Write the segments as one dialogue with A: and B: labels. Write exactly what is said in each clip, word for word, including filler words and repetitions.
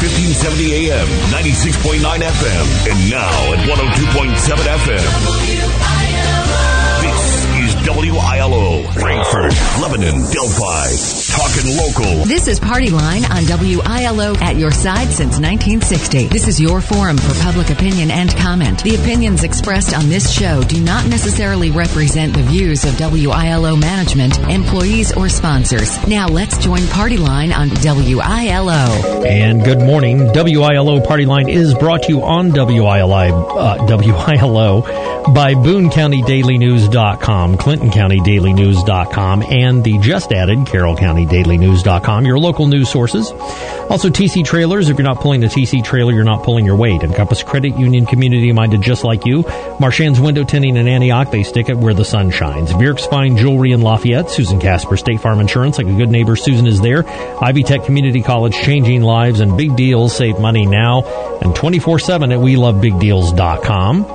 A: fifteen seventy A M, ninety-six point nine F M, and now at one oh two point seven F M. This is W I L O, Frankfort, Lebanon, Delphi. Talking local.
B: This is Party Line on W I L O, at your side since nineteen sixty. This is your forum for public opinion and comment. The opinions expressed on this show do not necessarily represent the views of W I L O management, employees, or sponsors. Now let's join Party Line on W I L O.
C: And good morning. W I L O Party Line is brought to you on W I L O, uh, W I L O by Boone County Daily News dot com, Clinton County Daily News dot com, and the just added Carroll County Daily News dot com, your local news sources. Also, T C Trailers. If you're not pulling the T C trailer, you're not pulling your weight. Encompass Credit Union, community-minded just like you. Marchand's Window Tinting in Antioch. They stick it where the sun shines. Bierk's Fine Jewelry in Lafayette. Susan Casper, State Farm Insurance. Like a good neighbor, Susan is there. Ivy Tech Community College, changing lives and big deals. Save money now. And twenty-four seven at we love big deals dot com.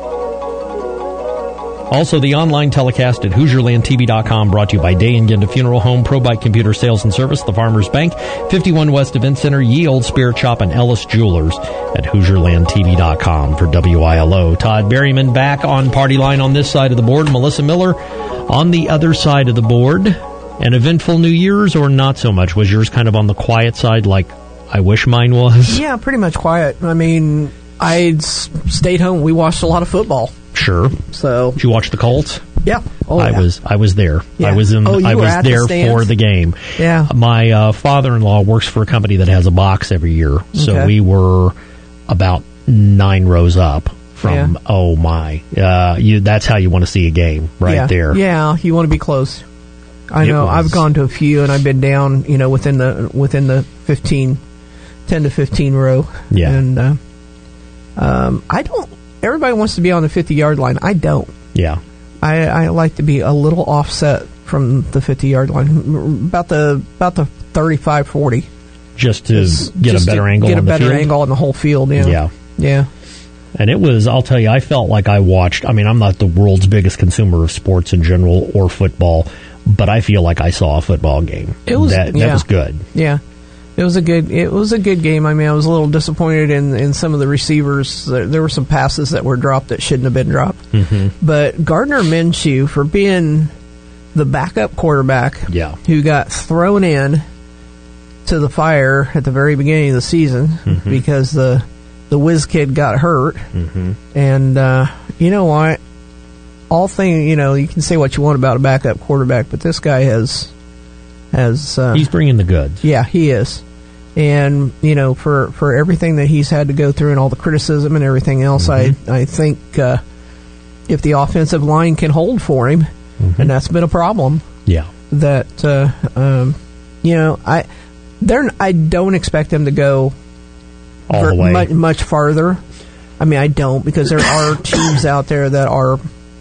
C: Also, the online telecast at Hoosier Land T V dot com, brought to you by Day and Genda Funeral Home, ProBike Computer Sales and Service, the Farmers Bank, fifty-one West Event Center, Ye Old Spirit Shop, and Ellis Jewelers at Hoosier Land T V dot com. For W I L O, Todd Berryman back on Party Line on this side of the board, Melissa Miller on the other side of the board. An eventful New Year's, or not so much? Was yours kind of on the quiet side, like I wish mine was?
D: Yeah, pretty much quiet. I mean, I stayed home. We watched a lot of football.
C: Sure.
D: So,
C: did you watch the Colts?
D: Yeah. Oh,
C: I
D: yeah.
C: was. I was there.
D: Yeah.
C: I was in.
D: Oh, you
C: I
D: were
C: was
D: at
C: there
D: the
C: for the game.
D: Yeah.
C: My uh, father-in-law works for a company that has a box every year, so
D: Okay.
C: we were about nine rows up from.
D: Yeah.
C: Oh my! Uh, you. That's how you want to see a game, right
D: yeah.
C: there.
D: Yeah, you want to be close. I
C: It
D: know.
C: was-
D: I've gone to a few, and I've been down. You know, within the within the fifteen, ten to fifteen row.
C: Yeah.
D: And uh, um, I don't. Everybody wants to be on the fifty-yard line. I don't.
C: Yeah.
D: I, I like to be a little offset from the fifty-yard line, about the about the thirty-five, forty.
C: Just to
D: Just-
C: get
D: just
C: a better
D: to
C: angle
D: Get
C: on
D: a
C: the
D: better
C: field.
D: angle on the whole field. Yeah.
C: Yeah.
D: Yeah.
C: And it was, I'll tell you, I felt like I watched, I mean, I'm not the world's biggest consumer of sports in general or football, but I feel like I saw a football game.
D: It was-
C: that, that
D: yeah.
C: was good.
D: Yeah, it was a good. It was a good game. I mean, I was a little disappointed in, in some of the receivers. There, there were some passes that were dropped that shouldn't have been dropped.
C: Mm-hmm.
D: But Gardner Minshew, for being the backup quarterback,
C: Yeah.
D: who got thrown in to the fire at the very beginning of the season
C: Mm-hmm.
D: because the the whiz kid got hurt,
C: Mm-hmm.
D: and uh, you know what? All thing you know, you can say what you want about a backup quarterback, but this guy has has. Uh,
C: He's bringing the goods.
D: Yeah, he is. And, you know, for, for everything that he's had to go through and all the criticism and everything else,
C: Mm-hmm.
D: I I think uh, if the offensive line can hold for him,
C: Mm-hmm.
D: and that's been a problem,
C: Yeah.
D: that, uh, um, you know, I they're, I don't expect them to go
C: All
D: ver-
C: the way.
D: Much, much farther. I mean, I don't, because there are teams out there that are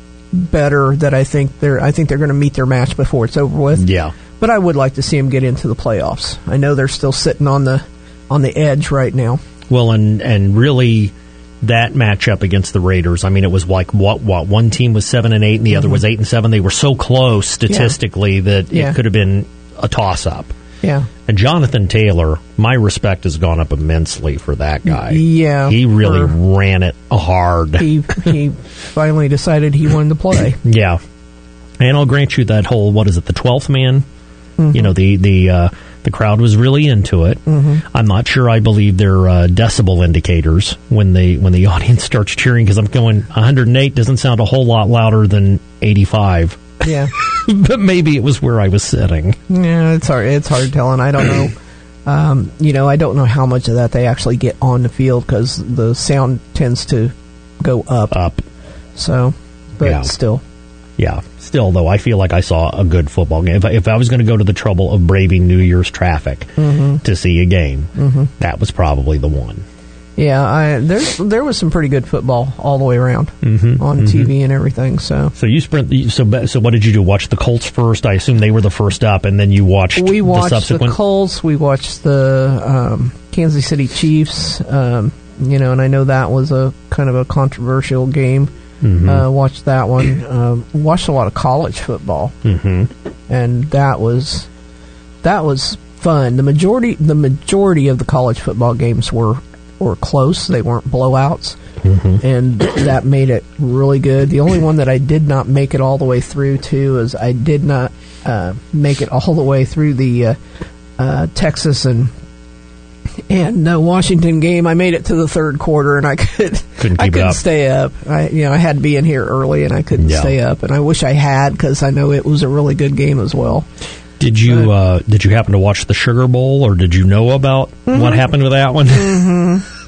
D: better that I think they're I think they're going to meet their match before it's over with.
C: Yeah.
D: But I would like to see them get into the playoffs. I know they're still sitting on the on the edge right now.
C: Well, and and really, that matchup against the Raiders. I mean, it was like what what one team was seven and eight, and the other was eight and seven. They were so close statistically that
D: Yeah.
C: it could have been a toss up.
D: Yeah.
C: And Jonathan Taylor, my respect has gone up immensely for that guy.
D: Yeah.
C: He really
D: for-
C: ran it hard.
D: He he finally decided he wanted to play.
C: Yeah. And I'll grant you that whole, what is it, the twelfth man?
D: Mm-hmm.
C: You know, the the uh, the crowd was really into it. Mm-hmm. I'm not sure I believe their uh, decibel indicators when they when the audience starts cheering, because I'm going, one hundred eight doesn't sound a whole lot louder than eighty-five.
D: Yeah.
C: But maybe it was where I was sitting.
D: Yeah, it's hard it's hard telling. I don't know. Um, you know, I don't know how much of that they actually get on the field, because the sound tends to go up.
C: Up.
D: So, but
C: Yeah.
D: still.
C: Yeah. Still, though, I feel like I saw a good football game. If I, if I was going to go to the trouble of braving New Year's traffic
D: Mm-hmm.
C: to see a game, mm-hmm. that was probably the one.
D: Yeah, I, there's there was some pretty good football all the way around
C: Mm-hmm.
D: on T V and everything. So
C: So you sprint. So so what did you do? Watch the Colts first? I assume they were the first up, and then you watched.
D: we watched
C: the
D: the,
C: subsequent.
D: Colts. We watched the um, Kansas City Chiefs. Um, you know, and I know that was a kind of a controversial game.
C: Mm-hmm.
D: Uh, watched that one. Um, watched a lot of college football,
C: Mm-hmm.
D: and that was that was fun. The majority the majority of the college football games were were close. They weren't blowouts. Mm-hmm. And that made it really good. The only one that I did not make it all the way through to is I did not uh, make it all the way through the uh, uh, Texas and and uh, Washington game. I made it to the third quarter, and I could
C: couldn't
D: I
C: keep
D: couldn't
C: up.
D: stay up. I you know I had to be in here early, and I couldn't
C: Yeah.
D: stay up. And I wish I had, because I know it was a really good game as well.
C: Did you uh, did you happen to watch the Sugar Bowl, or did you know about
D: Mm-hmm.
C: what happened with that one?
D: Mm-hmm.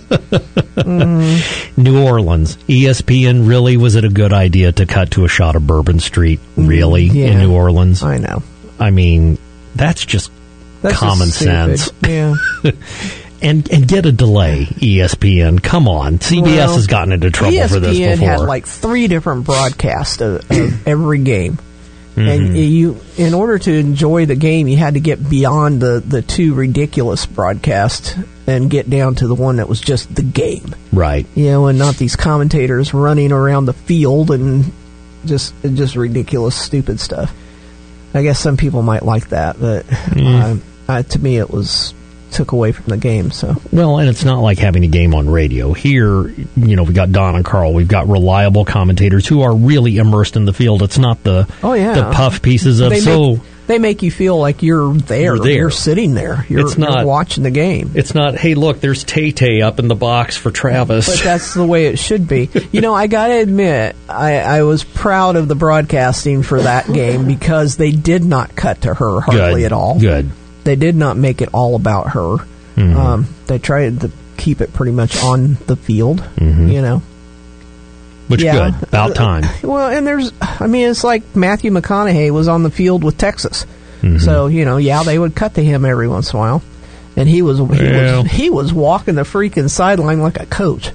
D: mm-hmm.
C: New Orleans, E S P N. Really, was it a good idea to cut to a shot of Bourbon Street? Really,
D: Yeah.
C: in New Orleans?
D: I know.
C: I mean, that's just
D: That's
C: common
D: just stupid.
C: sense.
D: Yeah.
C: And and get a delay, E S P N. Come on, C B S
D: Well,
C: has gotten into trouble
D: E S P N
C: for this before.
D: had like three different broadcasts of, of every game.
C: Mm-hmm.
D: And you, in order to enjoy the game, you had to get beyond the, the two ridiculous broadcasts and get down to the one that was just the game.
C: Right.
D: You know, and not these commentators running around the field and just just ridiculous, stupid stuff. I guess some people might like that, but
C: Mm.
D: uh, uh, to me, it was took away from the game. So
C: Well, and it's not like having a game on radio. Here, you know, we got Don and Carl. We've got reliable commentators who are really immersed in the field. It's not the
D: Oh, yeah.
C: the puff pieces of
D: they
C: so.
D: make, they make you feel like you're there.
C: You're there.
D: You're sitting there. You're,
C: It's not-
D: you're watching the game.
C: It's not, hey, look, there's Tay-Tay up in the box for Travis.
D: But that's the way it should be. You know, I got to admit, I, I was proud of the broadcasting for that game because they did not cut to her hardly
C: Good.
D: at all.
C: Good.
D: They did not make it all about her.
C: Mm-hmm.
D: Um, they tried to keep it pretty much on the field,
C: Mm-hmm.
D: you know.
C: Which
D: Yeah.
C: good. About time.
D: Well, and there's, I mean, it's like Matthew McConaughey was on the field with Texas.
C: Mm-hmm.
D: So, you know, yeah, they would cut to him every once in a while. And he was, he,
C: Well.
D: was, he was walking the freaking sideline like a coach.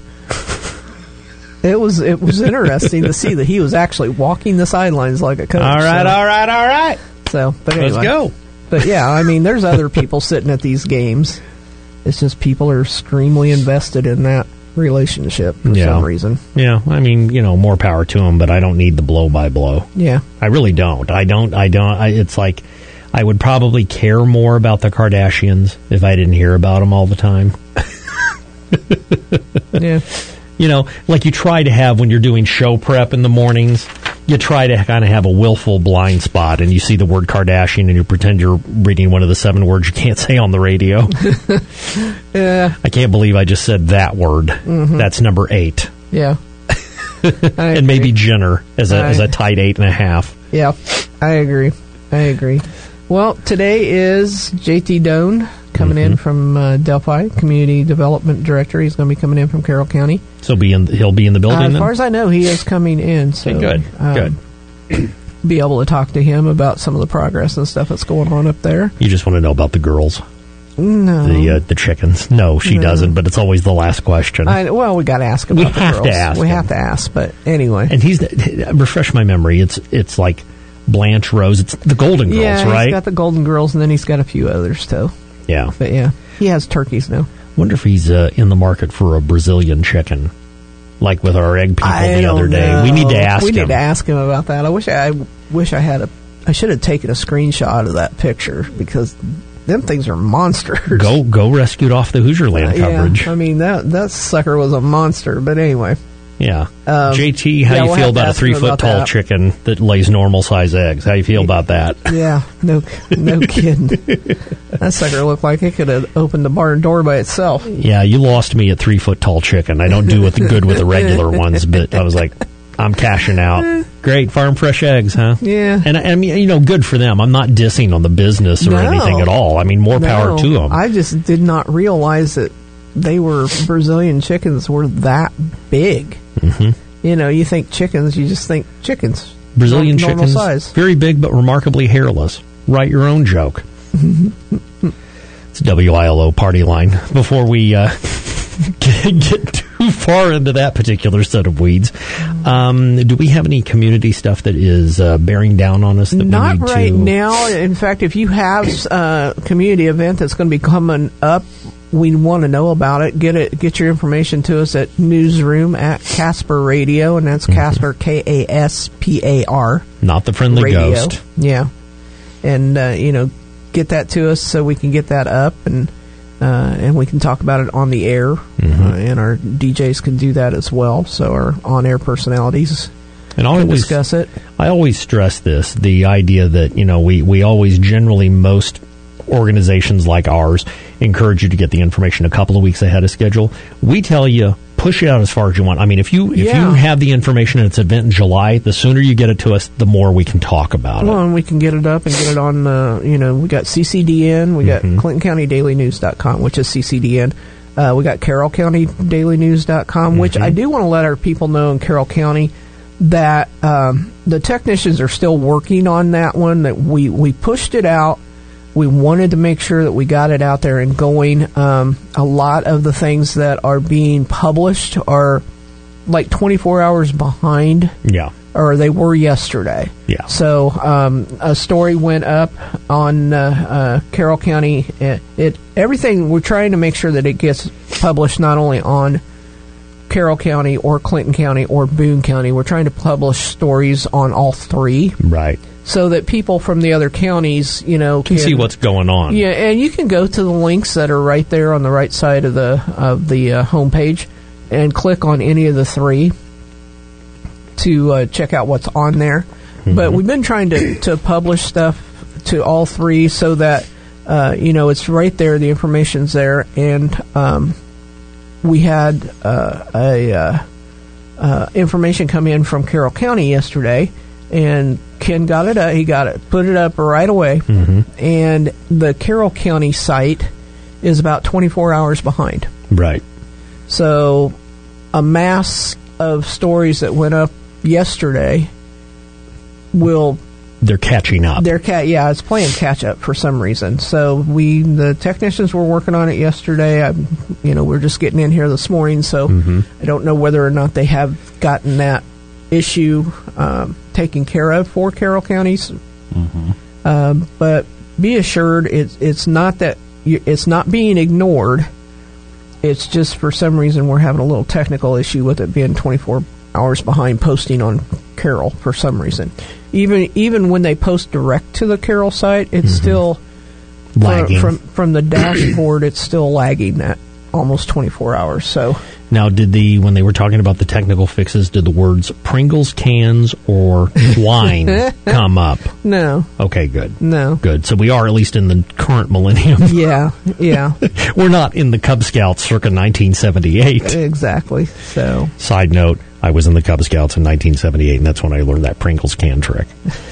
D: It was it was interesting to see that he was actually walking the sidelines like a coach.
C: All right,
D: so,
C: all right, all right.
D: So, but anyway.
C: Let's go.
D: But yeah, I mean, there's other people sitting at these games. It's just people are extremely invested in that relationship for
C: Yeah.
D: some reason.
C: Yeah, I mean, you know, more power to them, but I don't need the blow by blow.
D: Yeah.
C: I really don't. I don't. I don't. I, it's like I would probably care more about the Kardashians if I didn't hear about them all the time.
D: Yeah.
C: You know, like you try to have when you're doing show prep in the mornings, you try to kind of have a willful blind spot, and you see the word Kardashian, and you pretend you're reading one of the seven words you can't say on the radio.
D: Yeah.
C: I can't believe I just said that word.
D: Mm-hmm.
C: That's number eight.
D: Yeah. I
C: And maybe
D: agree.
C: Jenner as a,
D: I-
C: as a tight eight and a half.
D: Yeah, I agree. I agree. Well, today is J T Doan coming
C: Mm-hmm.
D: in from uh, Delphi, Community Development Director. He's going to be coming in from Carroll County.
C: So be in, he'll be in the building
D: Uh, as
C: then?
D: far as I know, he is coming in. So
C: Okay, good,
D: um,
C: good.
D: Be able to talk to him about some of the progress and stuff that's going on up there.
C: You just want to know about the girls,
D: No,
C: the uh, the chickens. No, she
D: No.
C: doesn't, but it's always the last question.
D: I, well, we got to ask about
C: We
D: the
C: have to
D: girls.
C: ask
D: we
C: him.
D: have to ask, but anyway.
C: And he's the, refresh my memory. It's it's like Blanche Rose. It's the Golden Girls,
D: yeah,
C: right?
D: he's got the Golden Girls, and then he's got a few others too.
C: yeah.
D: But yeah, he has turkeys now.
C: Wonder if he's uh, in the market for a Brazilian chicken, like with our egg people
D: I
C: the
D: don't
C: other day.
D: know.
C: We need to ask
D: we
C: him.
D: need to ask him about that. I wish I, I wish I had a. I should have taken a screenshot of that picture because them things are monsters.
C: Go go rescued off the Hoosierland
D: Yeah,
C: coverage.
D: I mean that that sucker was a monster. But anyway,
C: Yeah.
D: Um,
C: J T, how
D: yeah,
C: you
D: we'll
C: feel
D: have to
C: about a
D: ask him
C: three foot
D: about
C: tall
D: that.
C: chicken that lays normal size eggs? How you feel about that?
D: yeah, no, no kidding. That sucker looked like it could have opened the barn door by itself.
C: Yeah, you lost me at three foot tall chicken. I don't do with good with the regular ones, but I was like, I'm cashing out. Great farm fresh eggs, huh?
D: Yeah.
C: And I I mean, you know, good for them. I'm not dissing on the business or
D: No.
C: anything at all. I mean, more power
D: No,
C: to them.
D: I just did not realize that they were Brazilian chickens were that big. Mm-hmm. You know, you think chickens, you just think chickens.
C: Brazilian
D: Norm- normal
C: chickens,
D: size.
C: very big but remarkably hairless. Write your own joke. It's W I L O party line. Before we uh, get, get too far into that particular set of weeds, um, do we have any community stuff that is uh, bearing down on us that
D: Not
C: we need
D: right
C: to...
D: now. In fact, if you have a community event that's going to be coming up, we want to know about it. Get it. Get your information to us at newsroom at Casper Radio, and that's Casper, K A S P A R.
C: Not the friendly
D: Radio.
C: ghost.
D: Yeah. And, uh, you know, get that to us so we can get that up and uh, and we can talk about it on the air. Mm-hmm. Uh, and our D Js can do that as well. So our on-air personalities
C: and I
D: can
C: always,
D: discuss it.
C: I always stress this, the idea that, you know, we, we always generally, most organizations like ours encourage you to get the information a couple of weeks ahead of schedule. We tell you, push it out as far as you want. I mean, if you if
D: yeah.
C: you have the information and it's an event in July, the sooner you get it to us, the more we can talk about
D: well,
C: it.
D: And we can get it up and get it on, uh, you know, we got C C D N, we got
C: Mm-hmm.
D: Clinton County Daily News dot com, which is C C D N. Uh, we got Carroll County Daily News dot com, mm-hmm. which I do want to let our people know in Carroll County that um, the technicians are still working on that one, that we, we pushed it out. We wanted to make sure that we got it out there and going. Um, a lot of the things that are being published are like twenty-four hours behind.
C: Yeah.
D: Or they were yesterday.
C: Yeah.
D: So um, a story went up on uh, uh, Carroll County. It, it everything, we're trying to make sure that it gets published not only on Carroll County or Clinton County or Boone County. We're trying to publish stories on all three.
C: Right.
D: So that people from the other counties, you know,
C: can, can see what's going on.
D: Yeah, and you can go to the links that are right there on the right side of the of the uh, homepage and click on any of the three to uh, check out what's on there. Mm-hmm. But we've been trying to, to publish stuff to all three so that, uh, you know, it's right there, the information's there. And um, we had uh, a uh, uh, information come in from Carroll County yesterday, and Ken got it up. He got it, put it up right away. Mm-hmm. And the Carroll County site is about twenty-four hours behind.
C: Right.
D: So a mass of stories that went up yesterday will...
C: They're catching up.
D: They're ca- yeah, it's playing catch up for some reason. So we, the technicians were working on it yesterday. I, you know, we're just getting in here this morning, so mm-hmm. I don't know whether or not they have gotten that issue um, taken care of for Carroll counties. Mm-hmm. Um, but be assured, it's it's not that you, it's not being ignored. It's just for some reason we're having a little technical issue with it being twenty-four hours behind posting on Carroll for some reason. Even even when they post direct to the Carroll site, it's mm-hmm. still
C: lagging.
D: From, from from the dashboard. It's still lagging at almost twenty-four hours. So
C: now, did the when they were talking about the technical fixes, did the words Pringles cans or wine come up?
D: No.
C: Okay, good.
D: No.
C: Good. So we are at least in the current millennium.
D: Yeah, yeah.
C: We're not in the Cub Scouts circa nineteen seventy-eight.
D: Exactly. So.
C: Side note, I was in the Cub Scouts in nineteen seventy-eight, and that's when I learned that Pringles can trick.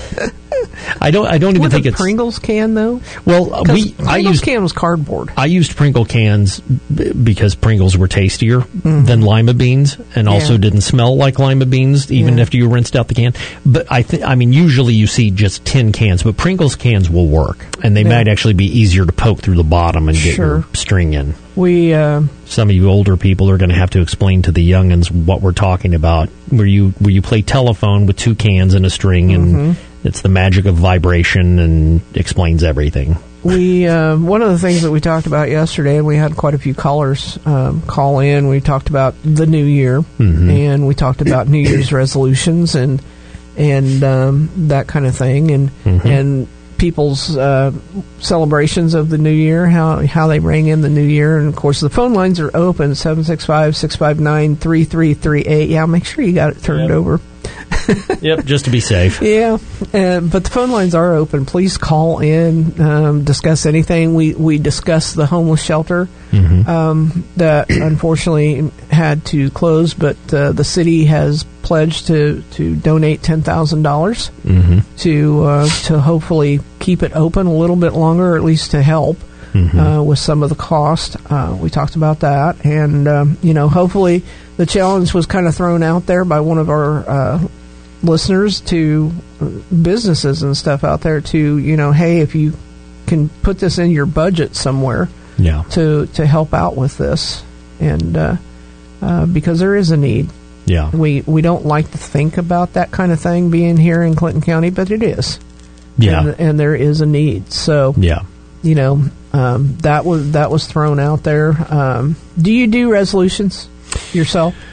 C: I don't. I don't even
D: With
C: think
D: a
C: it's
D: Pringles can though.
C: Well, uh, we.
D: Pringles
C: I used
D: can was cardboard.
C: I used Pringle cans b- because Pringles were tastier mm-hmm. than lima beans, and
D: yeah.
C: also didn't smell like lima beans, even
D: yeah.
C: after you rinsed out the can. But I think. I mean, usually you see just tin cans, but Pringles cans will work, and they
D: yeah.
C: might actually be easier to poke through the bottom and get
D: sure.
C: your string in.
D: We. Uh,
C: Some of you older people are going to have to explain to the youngins what we're talking about. Where you where you play telephone with two cans and a string, and mm-hmm. it's the magic of vibration and explains everything.
D: We uh, one of the things that we talked about yesterday, and we had quite a few callers um, call in. We talked about the new year, mm-hmm. and we talked about New Year's resolutions and and um, that kind of thing, and mm-hmm. and people's uh, celebrations of the new year, how how they rang in the new year. And of course the phone lines are open, seven six five, six five nine, three three three eight. Yeah, make sure you got it turned
C: yep.
D: over.
C: Yep, just to be safe.
D: Yeah, uh, but the phone lines are open. Please call in, um, discuss anything. We we discussed the homeless shelter mm-hmm. um, that unfortunately had to close, but uh, the city has pledged to, to donate ten thousand dollars mm-hmm. to uh, to hopefully keep it open a little bit longer, or at least to help mm-hmm. uh, with some of the cost. Uh, we talked about that, and um, you know, hopefully the challenge was kind of thrown out there by one of our uh, listeners to businesses and stuff out there to, you know, hey, if you can put this in your budget somewhere
C: yeah.
D: to to help out with this, and uh, uh, because there is a need.
C: Yeah,
D: we we don't like to think about that kind of thing being here in Clinton County, but it is.
C: Yeah,
D: and, and there is a need. So
C: yeah,
D: you know, um, that was that was thrown out there. Um, do you do resolutions yourself?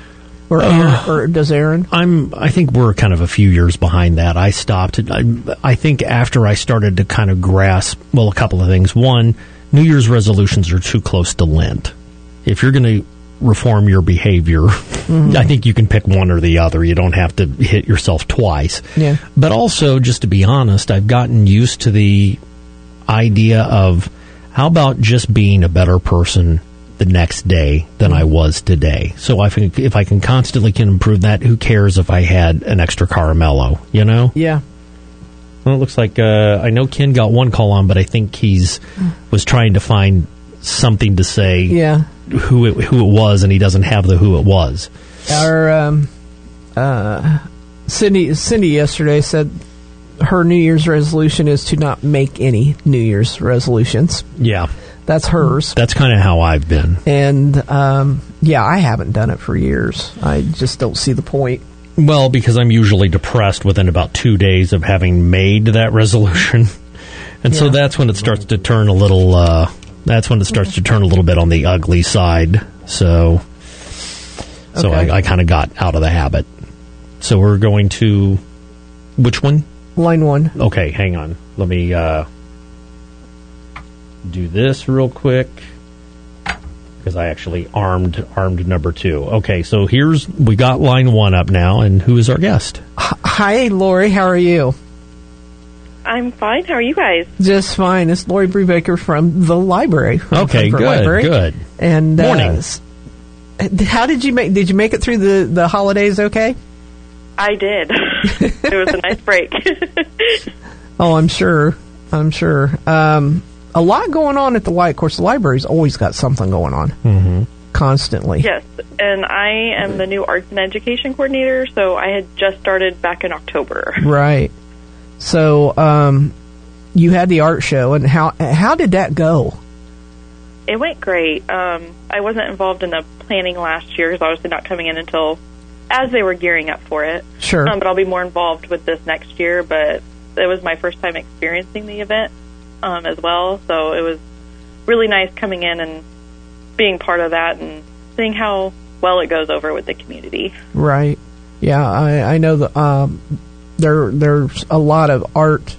D: Or,
C: Uh,
D: or does Aaron?
C: I'm. I think we're kind of a few years behind that. I stopped. I, I think after I started to kind of grasp, well, a couple of things. One, New Year's resolutions are too close to Lent. If you're going to reform your behavior, mm-hmm. I think you can pick one or the other. You don't have to hit yourself twice.
D: Yeah.
C: But also, just to be honest, I've gotten used to the idea of how about just being a better person the next day than I was today. So if, if I can constantly can improve that, who cares if I had an extra caramello, you know?
D: Yeah.
C: Well, it looks like, uh, I know Ken got one call on, but I think he's was trying to find something to say
D: yeah.
C: who it, who it was, and he doesn't have the who it was.
D: Our, um, uh, Cindy, Cindy yesterday said her New Year's resolution is to not make any New Year's resolutions.
C: Yeah.
D: That's hers.
C: That's kind of how I've been.
D: And, um, yeah, I haven't done it for years. I just don't see the point.
C: Well, because I'm usually depressed within about two days of having made that resolution. And yeah. so that's when it starts to turn a little, uh, that's when it starts to turn a little bit on the ugly side. So, so
D: okay.
C: I, I kind of got out of the habit. So we're going to, which one?
D: Line one.
C: Okay, hang on. Let me, uh, do this real quick because I actually armed armed number two. Okay, so here's we got line one up now, and who is our guest?
D: Hi, Lori. How are you?
E: I'm fine. How are you guys?
D: Just fine. It's Lori Brubaker from the library. From
C: okay,
D: Frankfurt
C: good,
D: library.
C: good.
D: And
C: morning.
D: Uh, how did you make? Did you make it through the, the holidays? Okay.
E: I did. It was a nice break.
D: Oh, I'm sure. I'm sure. Um, a lot going on at the library. Of course, the library's always got something going on.
C: Mm-hmm.
D: Constantly.
E: Yes, and I am the new arts and education coordinator, so I had just started back in October.
D: Right. So, um, you had the art show, and how how did that go?
E: It went great. Um, I wasn't involved in the planning last year because obviously not coming in until as they were gearing up for it.
D: Sure.
E: Um, but I'll be more involved with this next year, but it was my first time experiencing the event um, as well, so it was really nice coming in and being part of that and seeing how well it goes over with the community.
D: Right. Yeah, I, I know that um, there there's a lot of art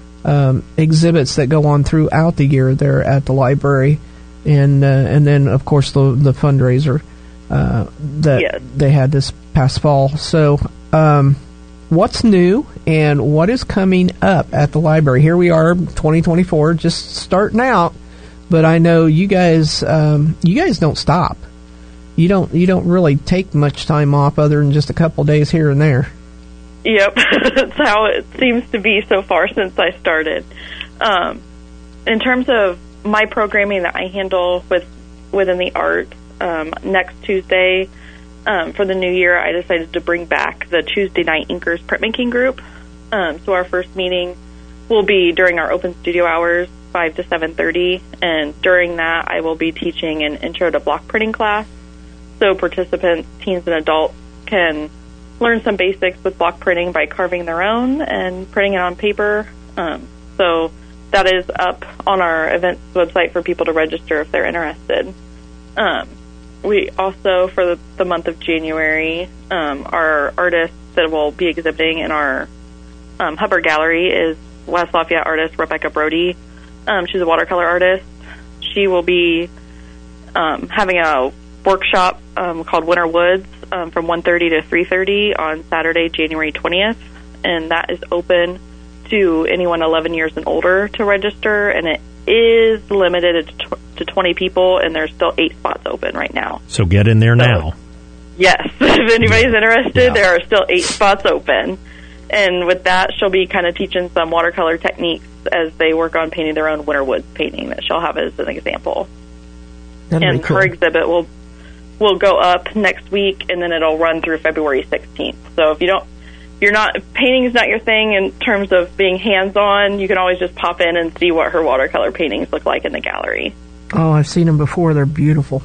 D: um, exhibits that go on throughout the year there at the library, and uh, and then of course the the fundraiser uh, that
E: yes.
D: they had this past fall. So, um, what's new and what is coming up at the library? Here we are, twenty twenty-four, just starting out. But I know you guys, um, you guys don't stop. You don't, you don't really take much time off other than just a couple days here and there.
E: Yep, that's how it seems to be so far since I started. Um, in terms of my programming that I handle with within the arts, um, next Tuesday um, for the new year, I decided to bring back the Tuesday Night Inkers Printmaking Group. Um, so our first meeting will be during our open studio hours, five to seven thirty, and during that I will be teaching an intro to block printing class. So participants, teens and adults, can learn some basics with block printing by carving their own and printing it on paper. Um, so that is up on our events website for people to register if they're interested. Um, we also, for the, the month of January, um, our artists that will be exhibiting in our um, Hubbard Gallery is West Lafayette artist Rebecca Brody. Um, she's a watercolor artist. She will be um, having a workshop um, called Winter Woods um, from one thirty to three thirty on Saturday, January twentieth, and that is open to anyone eleven years and older to register, and it is limited to, tw- to twenty people, and there's still eight spots open right now.
C: So get in there
E: so,
C: now.
E: Yes, if anybody's interested,
C: yeah.
E: there are still eight spots open. And with that, she'll be kind of teaching some watercolor techniques as they work on painting their own Winter Woods painting that she'll have as an example.
D: That'd
E: and
D: be cool.
E: her exhibit will will go up next week, and then it'll run through February sixteenth. So if you don't, you're not painting is not your thing in terms of being hands-on, you can always just pop in and see what her watercolor paintings look like in the gallery.
D: Oh, I've seen them before. They're beautiful.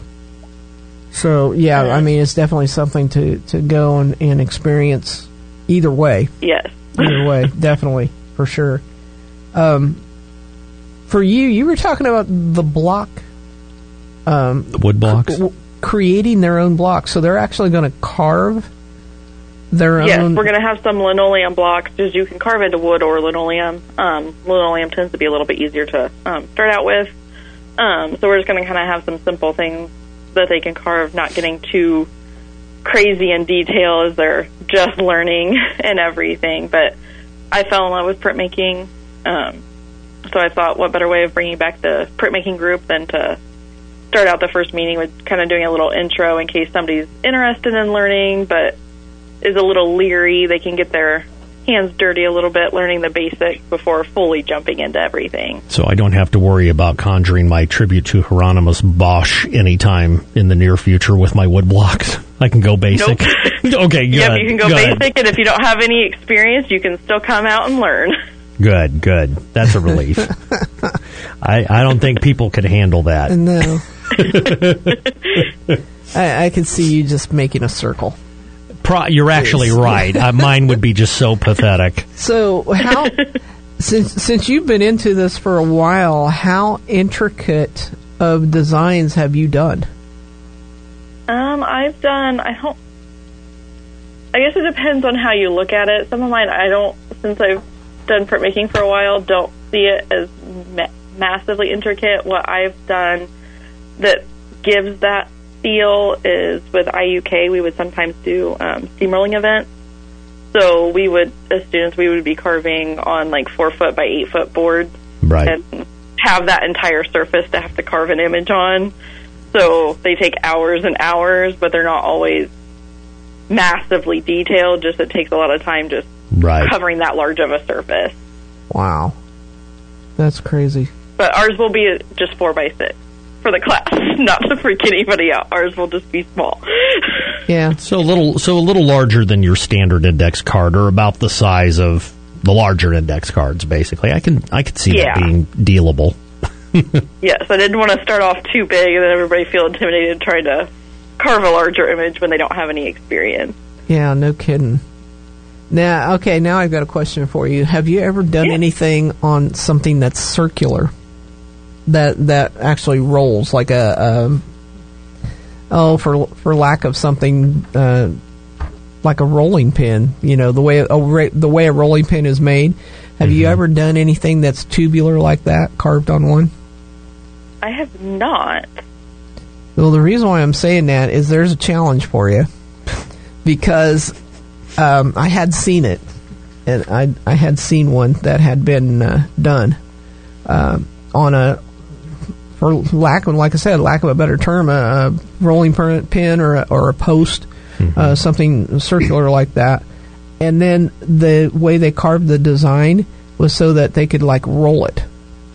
D: So yeah, I mean, it's definitely something to, to go and, and experience. Either way.
E: Yes.
D: Either way, definitely, for sure. Um, for you, you were talking about the block. Um,
C: the wood blocks?
D: creating their own blocks. So they're actually going to carve their
E: yes,
D: own.
E: Yes, we're going to have some linoleum blocks, because you can carve into wood or linoleum. Um, linoleum tends to be a little bit easier to um, start out with. Um, so we're just going to kind of have some simple things that they can carve, not getting too crazy in detail as they're just learning and everything. But I fell in love with printmaking, um, so I thought, what better way of bringing back the printmaking group than to start out the first meeting with kind of doing a little intro in case somebody's interested in learning but is a little leery. They can get their hands dirty a little bit, learning the basics before fully jumping into everything.
C: So I don't have to worry about conjuring my tribute to Hieronymus Bosch anytime in the near future with my wood blocks. I can go basic.
E: Nope.
C: Okay, good.
E: Yep, you can go
C: good.
E: basic, and if you don't have any experience, you can still come out and learn.
C: Good, good. That's a relief. I, I don't think people could handle that.
D: No. I, I could see you just making a circle.
C: Pro, you're actually right. Uh, mine would be just so pathetic.
D: So how, since since you've been into this for a while, how intricate of designs have you done?
E: Um, I've done. I don't. I guess it depends on how you look at it. Some of mine, I don't. Since I've done printmaking for a while, don't see it as ma- massively intricate. What I've done that gives that feel is with I U K, we would sometimes do um, steamrolling events. So we would, as students, we would be carving on like four foot by eight foot boards,
C: right,
E: and have that entire surface to have to carve an image on. So they take hours and hours, but they're not always massively detailed. Just it takes a lot of time just
C: right.
E: covering that large of a surface.
D: Wow, that's crazy.
E: But ours will be just four by six. For the class, not to freak anybody out. Ours will just be small.
D: Yeah.
C: So a little, so a little larger than your standard index card, or about the size of the larger index cards. Basically, I can, I can see
E: yeah.
C: that being dealable.
E: Yes, I didn't want to start off too big and then everybody feel intimidated trying to carve a larger image when they don't have any experience.
D: Yeah, no kidding. Now, okay, now I've got a question for you. Have you ever done
E: yeah.
D: anything on something that's circular? That that actually rolls like a um, oh for for lack of something uh, like a rolling pin, you know, the way a the way a rolling pin is made. Have mm-hmm. you ever done anything that's tubular like that, carved on one?
E: I have not.
D: Well, the reason why I'm saying that is there's a challenge for you, because um, I had seen it, and I I had seen one that had been uh, done uh, on a. For lack of, like I said, lack of a better term, a, a rolling pin or a, or a post, mm-hmm. uh, something circular like that. And then the way they carved the design was so that they could like roll it,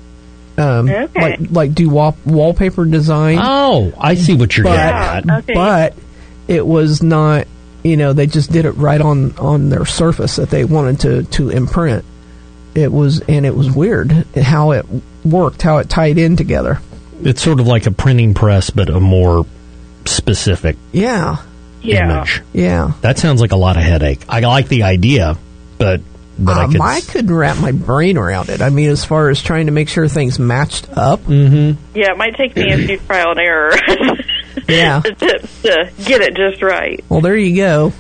D: um,
E: okay.
D: like like do wall, wallpaper design.
C: Oh, I see what you're
D: but,
C: getting at.
E: Okay.
D: But it was not, you know, they just did it right on, on their surface that they wanted to, to imprint. It was, and it was weird how it worked, how it tied in together.
C: It's sort of like a printing press, but a more specific
D: yeah.
E: Yeah.
C: image.
D: Yeah.
C: That sounds like a lot of headache. I like the idea, but but I,
D: um,
C: could
D: I couldn't wrap my brain around it. I mean, as far as trying to make sure things matched up.
C: Mm-hmm.
E: Yeah, it might take me a few trial and error
D: yeah.
E: to, to get it just right.
D: Well, there you go.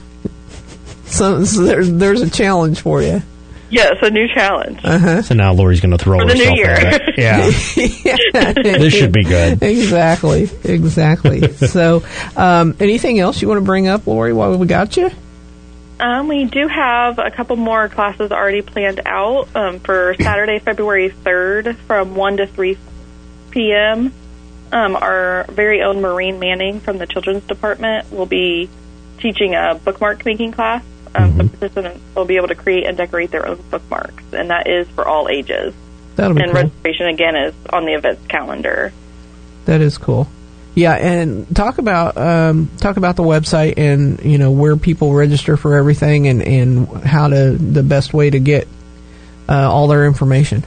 D: So, so there, there's a challenge for you.
E: Yes, a new challenge.
D: Uh-huh.
C: So now Lori's going to throw
E: For the
C: herself
E: new year.
C: at it. Yeah.
D: yeah.
C: This should be good.
D: Exactly. Exactly. So, um, anything else you want to bring up, Lori, while we got you?
E: Um, we do have a couple more classes already planned out um, for Saturday, February third from one to three p.m. Um, our very own Maureen Manning from the Children's Department will be teaching a bookmark making class. Um,
D: Mm-hmm.
E: so participants will be able to create and decorate their own bookmarks, and that is for all ages.
D: That'll be
E: and
D: cool.
E: registration, again, is on the events calendar.
D: That is cool. Yeah, and talk about um, talk about the website and, you know, where people register for everything, and, and how to the best way to get uh, all their information.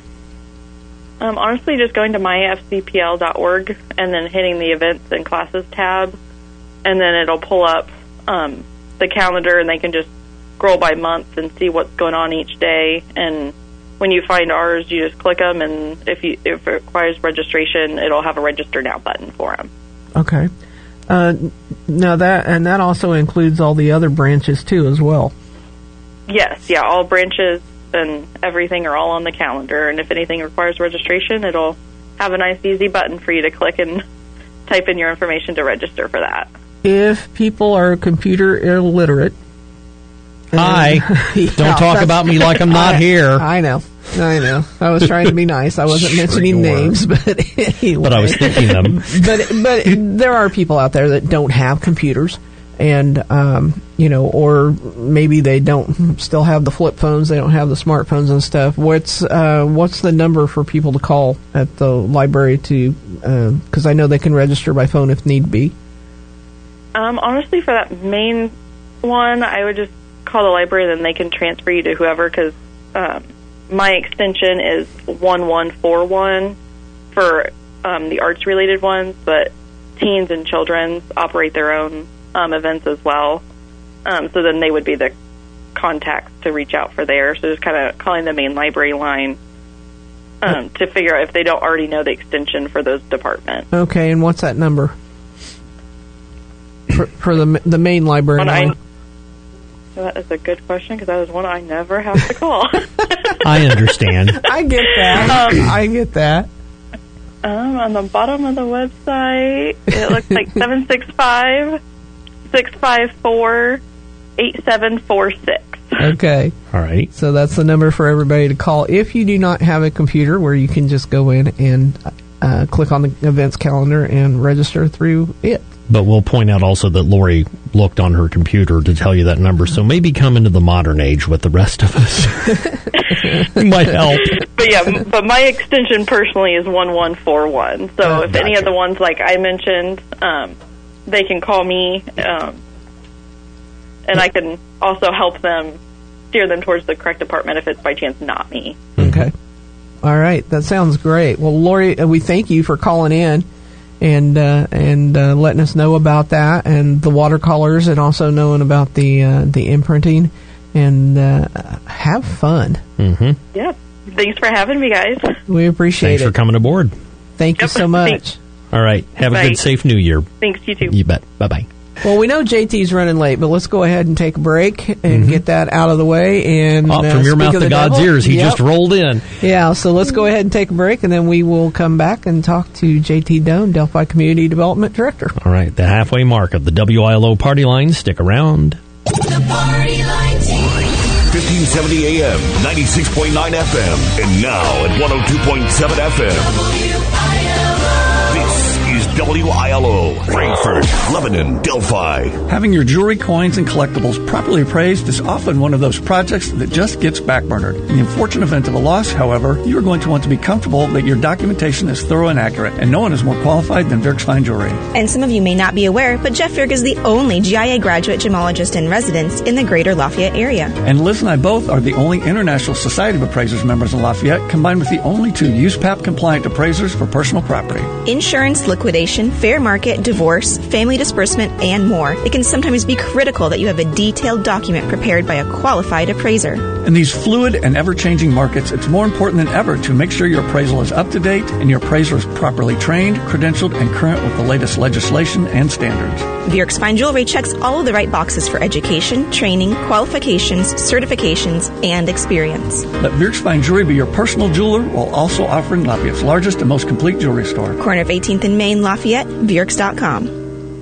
E: Um, honestly, just going to my f c p l dot org and then hitting the events and classes tab, and then it'll pull up um, the calendar, and they can just scroll by month and see what's going on each day. And when you find ours, you just click them, and if you if it requires registration, it'll have a register now button for them.
D: Okay. Uh, now that and that also includes all the other branches too, as well.
E: Yes, yeah, all branches and everything are all on the calendar. And if anything requires registration, it'll have a nice, easy button for you to click and type in your information to register for that.
D: If people are computer illiterate,
C: Hi,
D: yeah,
C: don't talk about me like I'm not
D: I,
C: here.
D: I know, I know. I was trying to be nice. I wasn't
C: Sure
D: mentioning
C: you
D: names, but anyway.
C: But I was thinking them.
D: but but there are people out there that don't have computers, and um, you know, or maybe they don't still have the flip phones. They don't have the smartphones and stuff. What's uh, what's the number for people to call at the library to? Because uh, I know they can register by phone if need be.
E: Um, honestly, for that main one, I would just call the library, then they can transfer you to whoever, because um, my extension is one one four one for um, the arts-related ones, but teens and children's operate their own um, events as well. Um, so then they would be the contacts to reach out for there. So just kind of calling the main library line um, to figure out if they don't already know the extension for those departments.
D: Okay, and what's that number? For, for the the main library
E: One
D: line?
E: I, that is a good question, because that is one I never have to call.
C: I understand.
D: I get that.
E: Um,
D: I get that.
E: Um, on the bottom of the website, it looks like seven six five, six five four, eight seven four six.
D: Okay.
C: All right.
D: So that's the number for everybody to call if you do not have a computer where you can just go in and uh, click on the events calendar and register through it.
C: But we'll point out also that Lori looked on her computer to tell you that number, so maybe come into the modern age with the rest of us. It might help.
E: But yeah, but my extension personally is one one four one. So
C: Uh,
E: if
C: gotcha.
E: any of the ones like I mentioned, um, they can call me, um, and I can also help them steer them towards the correct department if it's by chance not me.
D: Okay. All right. That sounds great. Well, Lori, uh, we thank you for calling in and uh, and uh, letting us know about that and the watercolors, and also knowing about the uh, the imprinting. And uh, have fun.
C: Mm-hmm.
E: Yeah. Thanks for having me, guys.
D: We appreciate
C: Thanks
D: it.
C: for coming aboard.
D: Thank you
E: Yep.
D: so much.
E: Thanks.
C: All right. Have a
E: Bye.
C: good, safe New Year.
E: Thanks, you too.
C: You bet. Bye-bye.
D: Well, we know J T's running late, but let's go ahead and take a break and get that out of the way. And
C: Up
D: uh,
C: from your
D: speak
C: mouth
D: of
C: to
D: the
C: God's
D: devil.
C: ears. He
D: Yep.
C: just rolled in.
D: Yeah, so let's go ahead and take a break, and then we will come back and talk to J T Doan, Delphi Community Development Director.
C: All right. The halfway mark of the W I L O Party Line. Stick around.
A: The Party Line Team. fifteen seventy A M, ninety-six point nine F M, and now at one oh two point seven F M. W I L O. This is W I L O, Frankfurt, Lebanon, Delphi.
F: Having your jewelry, coins, and collectibles properly appraised is often one of those projects that just gets backburnered. In the unfortunate event of a loss, however, you are going to want to be comfortable that your documentation is thorough and accurate, and no one is more qualified than Virks Fine Jewelry.
G: And some of you may not be aware, but Jeff Virk is the only G I A graduate gemologist in residence in the greater Lafayette area.
F: And Liz and I both are the only International Society of Appraisers members in Lafayette, combined with the only two U S P A P-compliant appraisers for personal property.
G: Insurance, liquidation, fair market, divorce, family disbursement, and more. It can sometimes be critical that you have a detailed document prepared by a qualified appraiser.
F: In these fluid and ever-changing markets, it's more important than ever to make sure your appraisal is up to date and your appraiser is properly trained, credentialed, and current with the latest legislation and standards.
G: Virks Fine Jewelry checks all of the right boxes for education, training, qualifications, certifications, and experience.
F: Let Virks Fine Jewelry be your personal jeweler while also offering Lafayette's largest and most complete jewelry store.
G: Corner of eighteenth and Main, Lafayette, Virks dot com.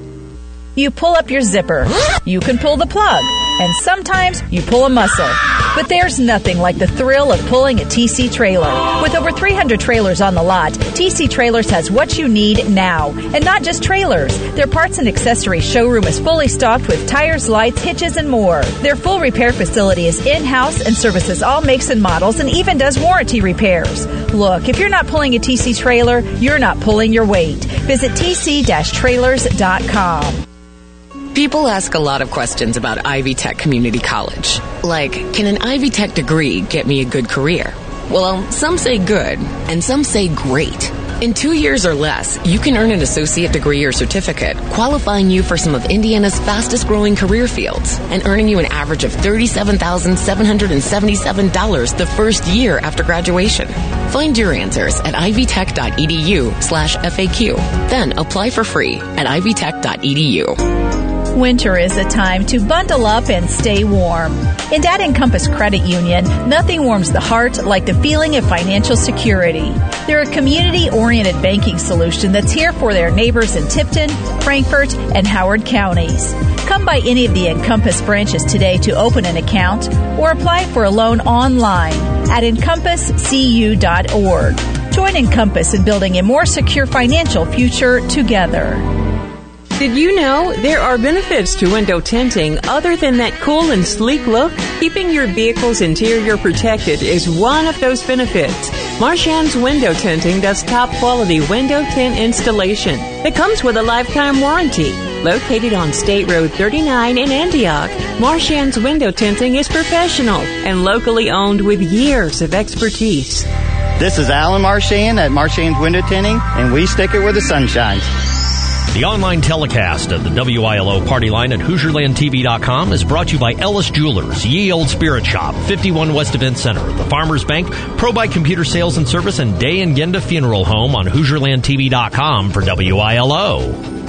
H: You pull up your zipper. You can pull the plug. And sometimes you pull a muscle. But there's nothing like the thrill of pulling a T C trailer. With over three hundred trailers on the lot, T C Trailers has what you need now. And not just trailers. Their parts and accessories showroom is fully stocked with tires, lights, hitches, and more. Their full repair facility is in-house and services all makes and models and even does warranty repairs. Look, if you're not pulling a T C trailer, you're not pulling your weight. Visit T C trailers dot com.
I: People ask a lot of questions about Ivy Tech Community College. Like, can an Ivy Tech degree get me a good career? Well, some say good, and some say great. In two years or less, you can earn an associate degree or certificate, qualifying you for some of Indiana's fastest growing career fields and earning you an average of thirty-seven thousand seven hundred seventy-seven dollars the first year after graduation. Find your answers at ivytech.edu slash FAQ. Then apply for free at ivytech.edu.
H: Winter is a time to bundle up and stay warm. And at Encompass Credit Union, nothing warms the heart like the feeling of financial security. They're a community-oriented banking solution that's here for their neighbors in Tipton, Frankfort, and Howard counties. Come by any of the Encompass branches today to open an account or apply for a loan online at encompass c u dot org. Join Encompass in building a more secure financial future together.
J: Did you know there are benefits to window tinting other than that cool and sleek look? Keeping your vehicle's interior protected is one of those benefits. Marchand's Window Tinting does top quality window tint installation that comes with a lifetime warranty. Located on State Road thirty-nine in Antioch, Marchand's Window Tinting is professional and locally owned with years of expertise.
K: This is Alan Marchand at Marchand's Window Tinting, and we stick it where the sun shines.
C: The online telecast of the W I L O Party Line at Hoosier Land T V dot com is brought to you by Ellis Jewelers, Ye Old Spirit Shop, fifty-one West Event Center, the Farmers Bank, ProBike Computer Sales and Service, and Day and Genda Funeral Home on Hoosier Land T V dot com for W I L O.